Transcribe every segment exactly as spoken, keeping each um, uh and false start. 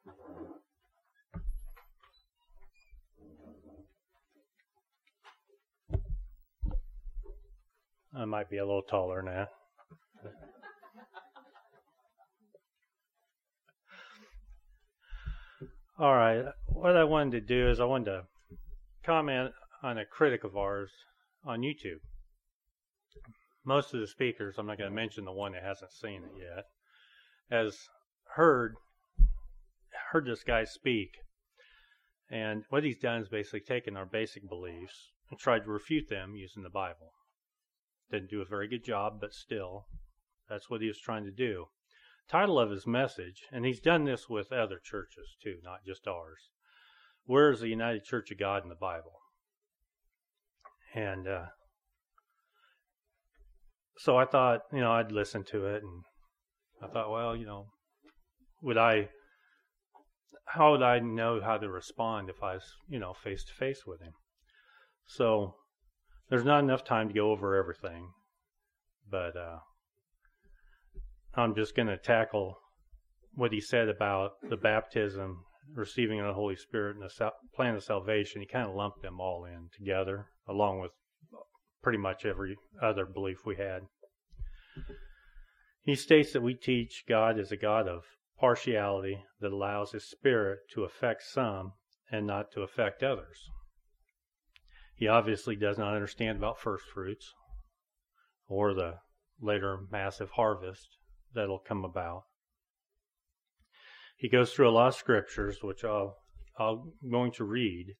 I might be a little taller than that. All right. What I wanted to do is I wanted to comment on a critic of ours on YouTube. Most of the speakers, I'm not going to mention the one that hasn't seen it yet, has heard heard this guy speak. And what he's done is basically taken our basic beliefs and tried to refute them using the Bible. Didn't do a very good job, but still, that's what he was trying to do. Title of his message, and he's done this with other churches too, not just ours. Where is the United Church of God in the Bible? And uh, so I thought, you know, I'd listen to it, and I thought, well, you know, would I, how would I know how to respond if I was, you know, face to face with him? So there's not enough time to go over everything, but uh, I'm just going to tackle what he said about the baptism, receiving of the Holy Spirit, and the sal- plan of salvation. He kind of lumped them all in together, along with pretty much every other belief we had. He states that we teach God is a God of partiality that allows His Spirit to affect some and not to affect others. He obviously does not understand about first fruits or the later massive harvest that'll come about. He goes through a lot of scriptures, which I'll, I'm going to read,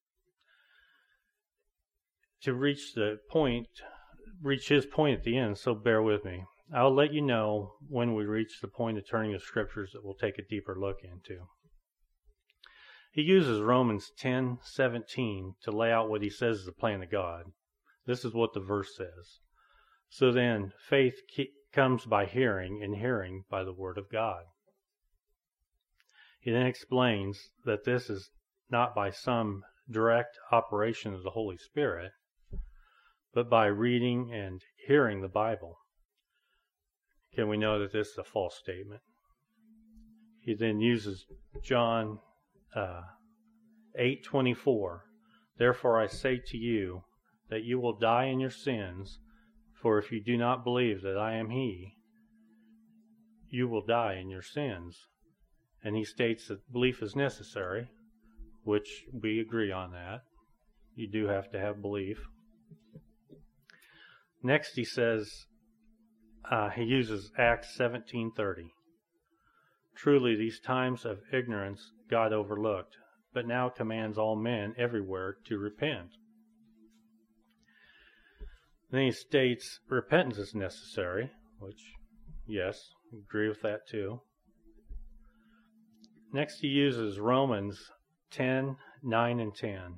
to reach the point, reach his point at the end, so bear with me. I'll let you know when we reach the point of turning to scriptures that we'll take a deeper look into. He uses Romans ten seventeen to lay out what he says is the plan of God. This is what the verse says. So then, faith comes by hearing, and hearing by the word of God. He then explains that this is not by some direct operation of the Holy Spirit, but by reading and hearing the Bible. Can we know that this is a false statement? He then uses John uh, eight twenty-four. Therefore I say to you that you will die in your sins, for if you do not believe that I am He, you will die in your sins. And he states that belief is necessary, which we agree on that. You do have to have belief. Next he says, uh, he uses Acts seventeen thirty. Truly these times of ignorance God overlooked, but now commands all men everywhere to repent. Then he states repentance is necessary, which, yes, agree with that too. Next he uses Romans ten nine and ten.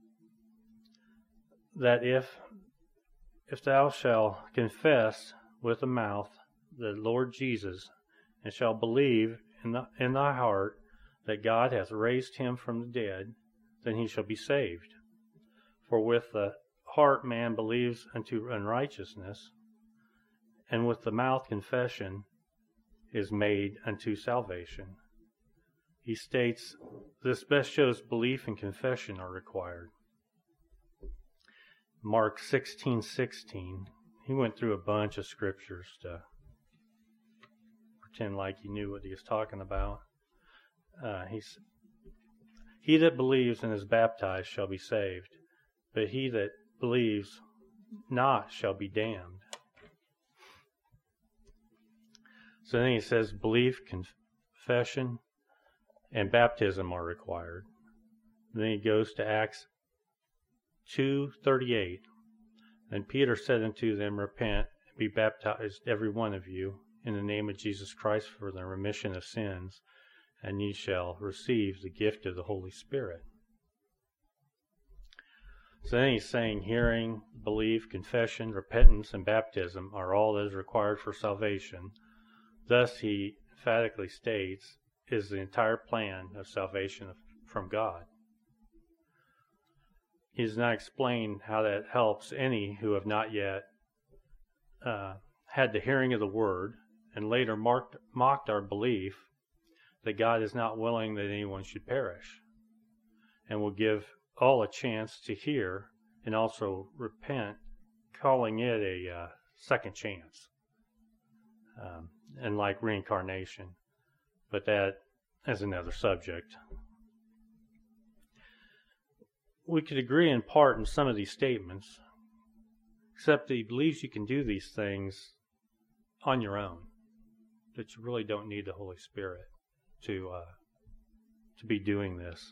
That if if thou shalt confess with the mouth the Lord Jesus, and shalt believe in, the, in thy heart that God hath raised him from the dead, then he shall be saved. For with the heart man believes unto unrighteousness, and with the mouth confession is made unto salvation. He states this best shows belief and confession are required. Mark sixteen sixteen. He went through a bunch of scriptures to pretend like he knew what he was talking about. Uh, he's, he that believes and is baptized shall be saved, but he that believes not shall be damned. So then he says belief, confession, and baptism are required. Then he goes to Acts two thirty-eight. And Peter said unto them, repent, and be baptized every one of you in the name of Jesus Christ for the remission of sins, and ye shall receive the gift of the Holy Spirit. So then he's saying hearing, belief, confession, repentance, and baptism are all that is required for salvation. Thus, he emphatically states, is the entire plan of salvation from God. He does not explain how that helps any who have not yet uh, had the hearing of the word and later marked, mocked our belief that God is not willing that anyone should perish, and will give all a chance to hear and also repent, calling it a uh, second chance, um, and like reincarnation. But that is another subject. We could agree in part in some of these statements, except that he believes you can do these things on your own, that you really don't need the Holy Spirit to uh, to be doing this.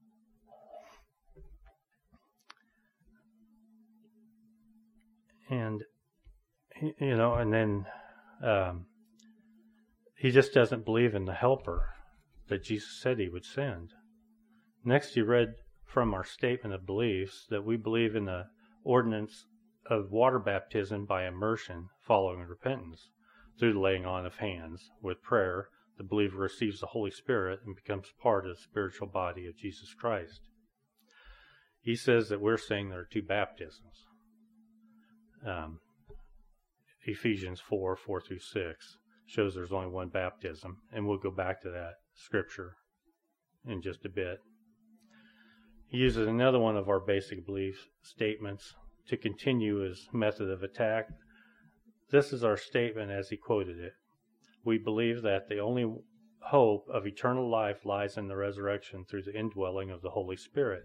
And, you know, and then um, he just doesn't believe in the helper that Jesus said he would send. Next, he read from our statement of beliefs that we believe in the ordinance of water baptism by immersion following repentance through the laying on of hands. With prayer, the believer receives the Holy Spirit and becomes part of the spiritual body of Jesus Christ. He says that we're saying there are two baptisms. Um, Ephesians four, four through six shows there's only one baptism, and we'll go back to that scripture in just a bit. He uses another one of our basic belief statements to continue his method of attack. This is our statement as he quoted it. We believe that the only hope of eternal life lies in the resurrection through the indwelling of the Holy Spirit.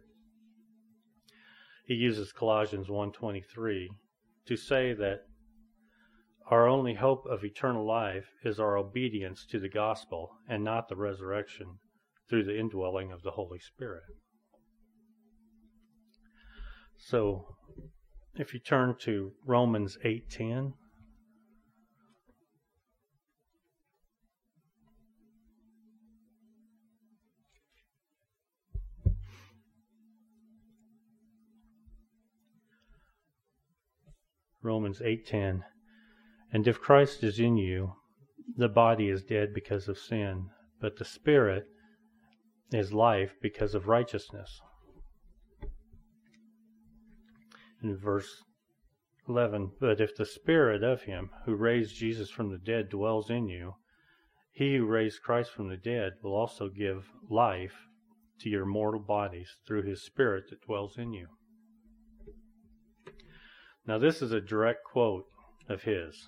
He uses Colossians one twenty-three to say that our only hope of eternal life is our obedience to the gospel and not the resurrection through the indwelling of the Holy Spirit. So, if you turn to Romans eight ten, Romans eight ten, and if Christ is in you, the body is dead because of sin, but the Spirit is life because of righteousness. In verse eleven, but if the Spirit of him who raised Jesus from the dead dwells in you, he who raised Christ from the dead will also give life to your mortal bodies through his Spirit that dwells in you. Now this is a direct quote of his.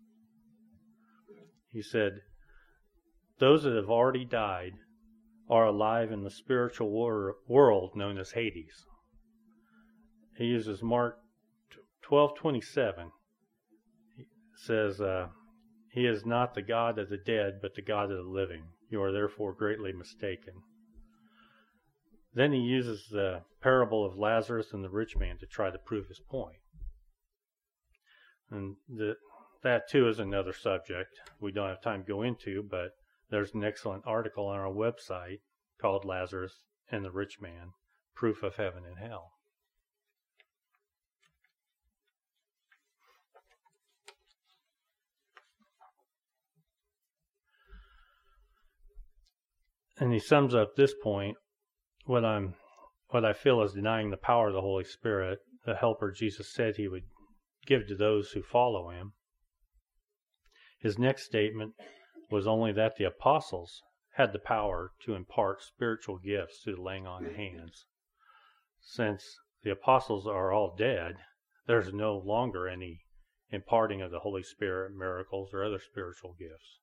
He said, those that have already died are alive in the spiritual wor- world known as Hades. He uses Mark twelve twenty-seven. He says, uh, he is not the God of the dead, but the God of the living. You are therefore greatly mistaken. Then he uses the parable of Lazarus and the rich man to try to prove his point. And the, that too is another subject we don't have time to go into, but there's an excellent article on our website called Lazarus and the Rich Man, Proof of Heaven and Hell. And he sums up this point, what I'm what I feel is denying the power of the Holy Spirit, the helper Jesus said he would give to those who follow him. His next statement was only that the apostles had the power to impart spiritual gifts through the laying on of hands. Since the apostles are all dead, there's no longer any imparting of the Holy Spirit, miracles, or other spiritual gifts.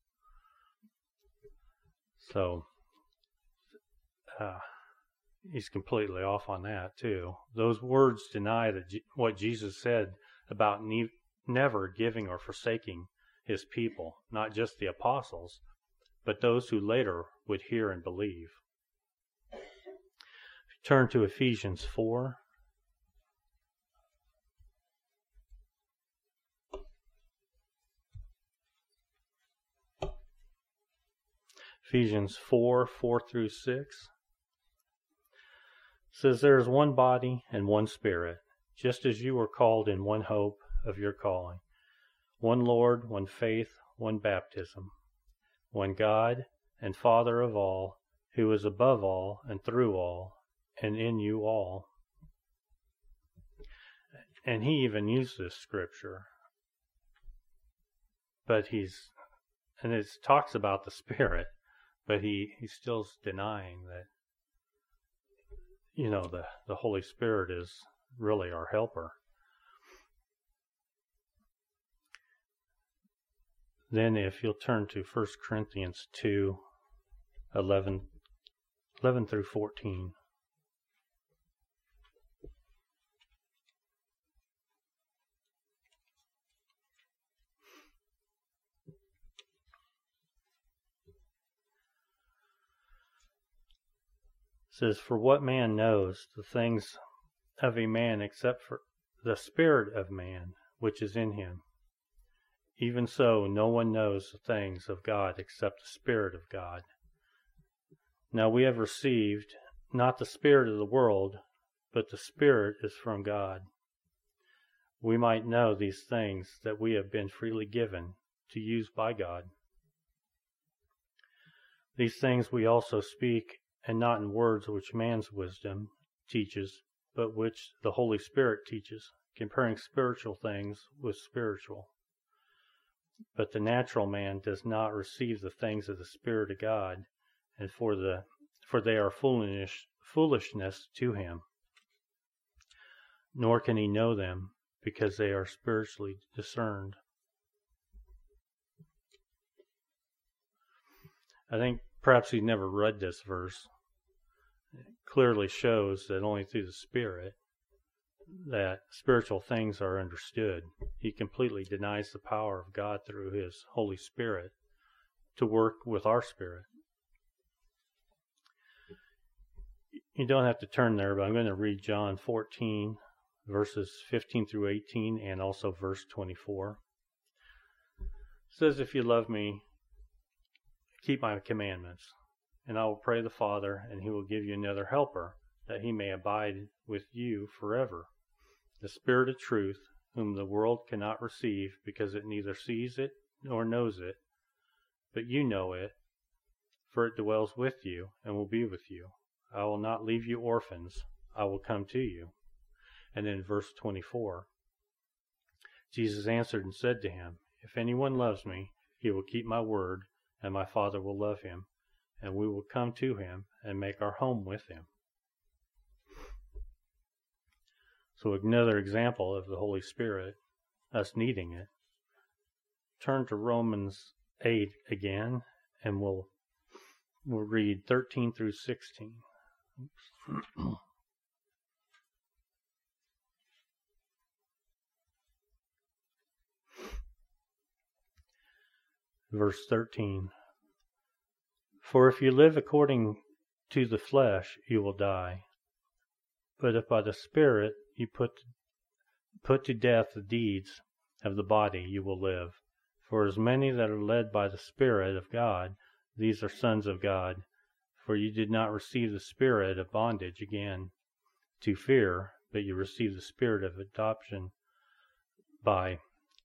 So, uh, he's completely off on that too. Those words deny that G- what Jesus said about ne- never giving or forsaking his people, not just the apostles, but those who later would hear and believe. If you turn to Ephesians four. Ephesians four, four through six. Says, there is one body and one Spirit, just as you were called in one hope of your calling. One Lord, one faith, one baptism. One God and Father of all, who is above all and through all and in you all. And he even used this scripture. But he's, and it talks about the Spirit, but he, he still's denying that, you know, the, the Holy Spirit is really our helper. Then if you'll turn to First Corinthians two, eleven, eleven through fourteen. It says, "For what man knows the things of a man except for the spirit of man which is in him? Even so, no one knows the things of God except the Spirit of God. Now we have received not the spirit of the world, but the Spirit is from God. We might know these things that we have been freely given to use by God. These things we also speak, and not in words which man's wisdom teaches, but which the Holy Spirit teaches, comparing spiritual things with spiritual. But the natural man does not receive the things of the Spirit of God, and for the for they are foolish foolishness to him. Nor can he know them, because they are spiritually discerned." I think perhaps he never read this verse. It clearly shows that only through the Spirit that spiritual things are understood. He completely denies the power of God through His Holy Spirit to work with our spirit. You don't have to turn there, but I'm going to read John fourteen, verses fifteen through eighteen, and also verse twenty-four. It says, "If you love me, keep my commandments, and I will pray the Father, and He will give you another helper, that He may abide with you forever. The Spirit of truth, whom the world cannot receive, because it neither sees it nor knows it. But you know it, for it dwells with you and will be with you. I will not leave you orphans. I will come to you." And then verse twenty-four. "Jesus answered and said to him, If anyone loves me, he will keep my word, and my Father will love him, and we will come to him and make our home with him." So another example of the Holy Spirit, us needing it. Turn to Romans eight again, and we'll we'll read thirteen through sixteen. Verse thirteen. "For if you live according to the flesh, you will die. But if by the Spirit you put put to death the deeds of the body, you will live. For as many that are led by the Spirit of God, these are sons of God. For you did not receive the spirit of bondage again to fear, but you received the Spirit of adoption, by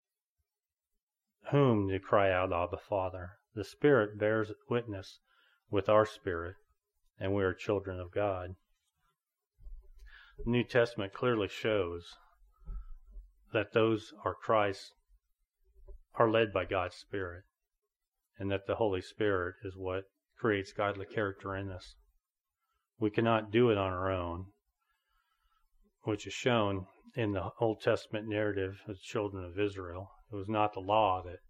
whom to cry out, Abba, Father. The Spirit bears witness with our spirit, and we are children of God." The New Testament clearly shows that those are Christ are led by God's Spirit, and that the Holy Spirit is what creates godly character in us. We cannot do it on our own, which is shown in the Old Testament narrative of the children of Israel. It was not the law that,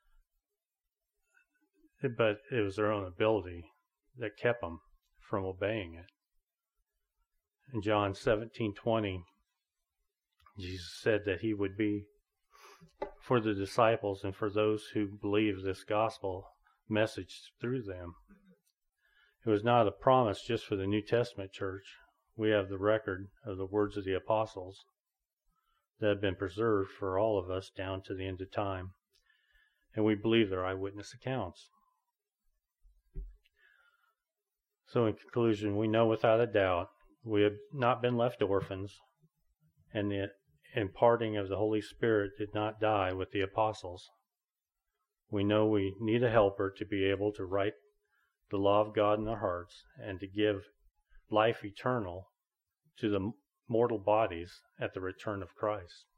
but it was their own ability that kept them from obeying it. In John seventeen twenty, Jesus said that He would be for the disciples and for those who believe this gospel message through them. It was not a promise just for the New Testament church. We have the record of the words of the apostles that have been preserved for all of us down to the end of time, and we believe their eyewitness accounts. So in conclusion, we know without a doubt we have not been left orphans, and the imparting of the Holy Spirit did not die with the apostles. We know we need a helper to be able to write the law of God in our hearts and to give life eternal to the mortal bodies at the return of Christ.